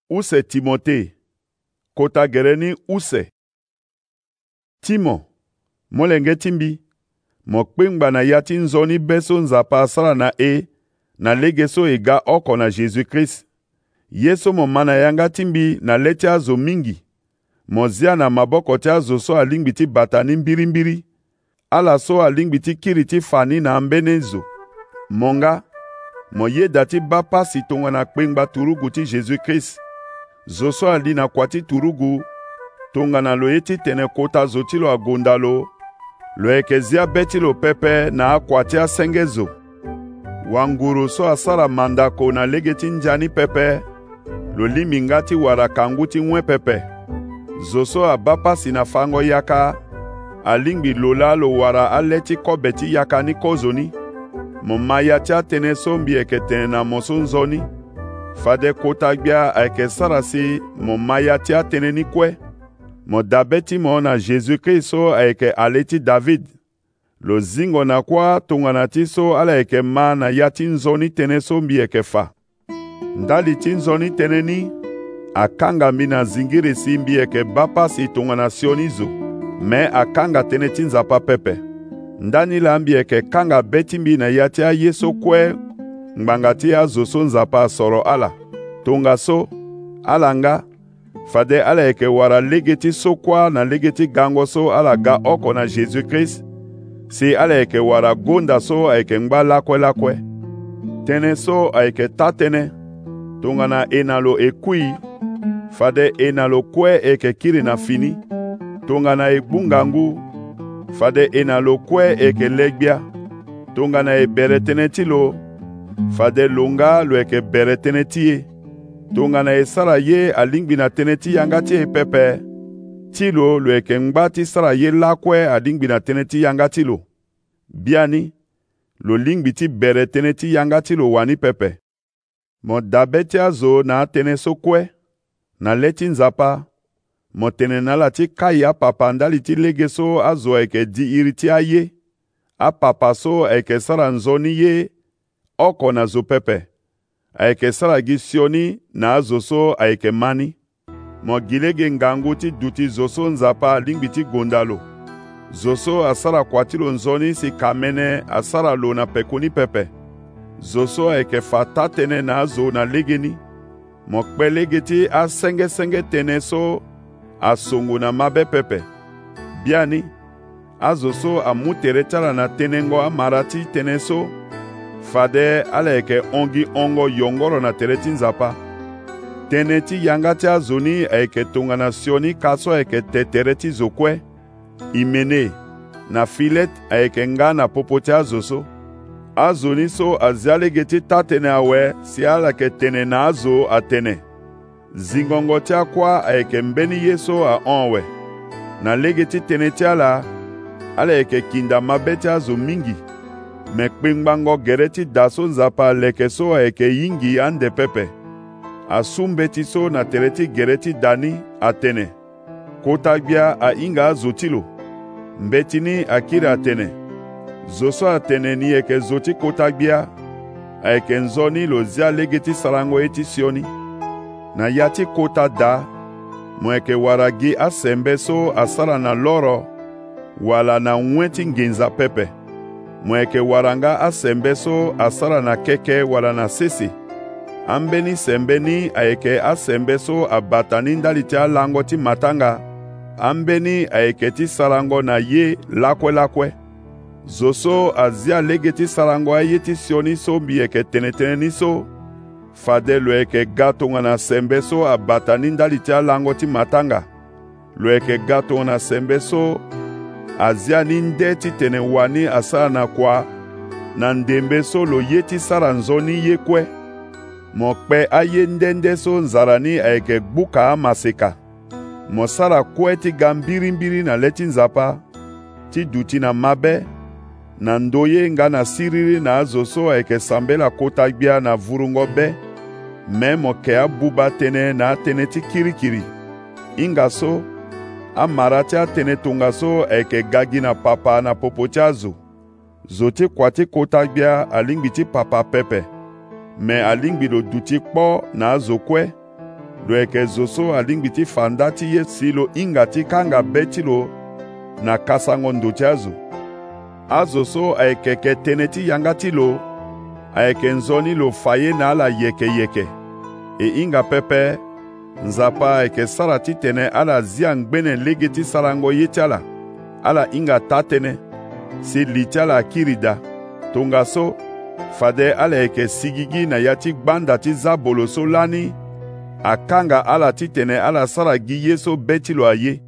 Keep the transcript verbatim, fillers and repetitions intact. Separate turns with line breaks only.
Use Timote, kota gereni use. Timo, molenge timbi, mokpengba na yati nzoni beso nzapa asala na e, na legeso ega oko na Jésus Christ. Yeso mo mana yanga timbi na leti azo mingi. Mozia na maboko ti azo so alingbiti batani mbiri mbiri. Ala so alingbiti kiriti fani na ambenezo. Monga, moye dati bapa si tonga na kpengba turugu ti Jésus Christ. Zoso ali na kwati turugu, tonga na lo eti tene kota zotilo agondalo, lo ekezia betilo pepe na akwati asengezo. Wanguru so asara mandako na legeti njani pepe, lo limingati warakanguti mwe pepe. Zoso abapa sinafango yaka, alingbi lola lo wara aleti kobeti yaka ni kozoni. Momaya tia tene sombi eke tene na mosonzoni. Fade kota gbia eke sarasi momaya tia tene ni kwe. Mo dabeti mo na Jésus Christ so eke aleti David. Lo zingo na kwa tongana ti so ala eke ma na yati nzoni tene sombi eke fa. Ndali ti nzoni tene ni, akanga mina zingiri simbi eke bapa si tongana sionizo. Me akanga tene tinzapa pepe. Ndani lambi eke kanga beti mbi na yati a yeso kwe, ngbangati a zoso nzapa soro ala. Tonga so, alanga, fade ala eke wara legeti so kwa na legeti gango so ala ga oko na Jésus Christ. Si ala eke wara gonda so eke ngba lakwe lakwe. Tene so eke tatene, tonga na enalo ekui, fade enalo kwe eke kiri na fini. Tonga na egbungangu, fade enalo kwe eke legbia. Tonga na e beretene tilo, fade longa lo eke beretene tiye. Tonga na e sara ye alingbi na teneti yangati e pepe. Tilo lo eke ngbati sara ye lakwe alingbi na teneti yangati lo. Biani, lo lingbi ti beretene ti yangati lo wani pepe. Mo dabeti azo na tene so kwe, na leti nzapa. Mo tene na la ti kaya papa ndali ti lege so azo eke di iriti aye. A papa so eke sara nzoni ye, oko na zo pepe. Eke sara gisioni na azo so eke mani. Mo gilege ngangu ti duti zoso nzapa lingbi ti gondalo. Zoso asara kwatilo nzoni si kamene asara lo na pekuni pepe. Zoso eke fata tene na azo na legeni. Mo kpe lege ti a senge senge tene so asongo na mabe pepe. Biani, azo so amutere tala na tenengo amarati tene so. Fade ala eke ongi ongo yongoro na tereti nzapa. Tene ti yangati azoni eke tonga na sioni kaso eke tetereti zokwe. Imene, na filet eke nga na popoti azo so. Azoni so aziale geti tatene awe si ala ke tene na azo atene. Zingongo ti akwa eke mbeni yeso a onwe. Na legeti tene ti ala, ala eke kinda mabeti azo mingi. Mekpengbango gereti daso nzapa leke so eke yingi ande pepe. Asumbeti so na tereti gereti dani atene. Kotagbia a inga azotilo. Mbetini akira atene. Zoso atene ni eke zoti kotagbia. Eke nzoni lo zia legeti sarango eti sioni. Na yati kota da, mweke waragi asembe so asara na loro, wala na nweti ngenza pepe. Mweke waranga asembe so asara na keke wala na sisi. Ambeni sembeni aeke asembe so abatani ndaliti alango ti matanga. Ambeni aeke ti sarango na ye lakwe lakwe. Zoso azia legeti sarango aye ti sioni so bieke tenetene ni so. Fade lo eke gato ngana sembe so abatani ndali ti alango ti matanga. Lo eke gato ngana sembe so azia ni nde ti tene wani asara na kwa. Na ndembe so lo ye ti sara nzoni ye kwe. Mo kpe aye ndende so nzarani eke gbuka amaseka. Mo sara kwe ti gambiri mbiri na leti nzapa. Ti duti na mabe. Na ndoye nga na siriri na azo so eke sambela kota gbia na vurungo be. Me mo ke abuba tene na tene ti kirikiri. Inga so, amarati a tene tonga so eke gagi na papa na popoti azo. Zoti kwati kota gbia alingbi ti papa pepe. Me alingbi lo duti kpo na azo kwe. lo yeke zo so alingbi ti fanda ti ye si lo hinga ti kanga be ti lo na kasango ti azo. Azo so ayeke yeke tene ti yanga ti lo ayeke nzoni lo fa ye na ala yeke yeke. E hinga pepe nzapa ayeke sara ti tene ala zia ngbene lege ti sarango ye ti ala ala hinga ta tënë si li ti ala kiri da. Tongaso fade ala yeke sigi gi na ya ti gbanda ti za bolo so lani akanga ala ti tene ala sara gi ye so be ti lo aye.